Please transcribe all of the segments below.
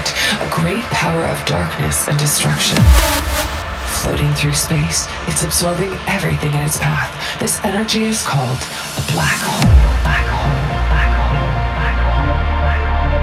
it, a great power of darkness and destruction. Floating through space, it's absorbing everything in its path. This energy is called a black hole. Black hole. Black hole. Black hole. Black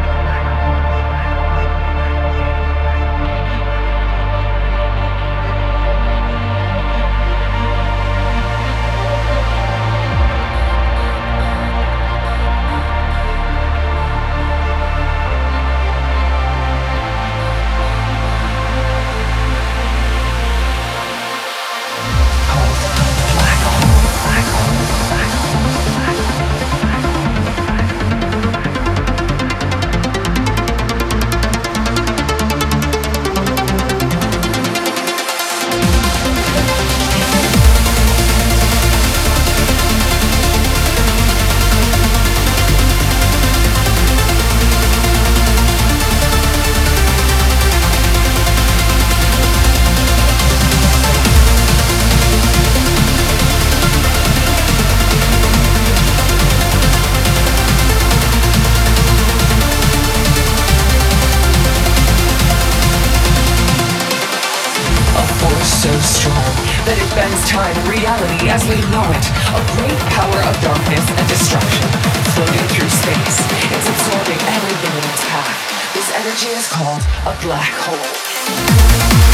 so strong that it bends time and reality as we know it. A great power of darkness and destruction. Floating through space, it's absorbing everything in its path. This energy is called a black hole.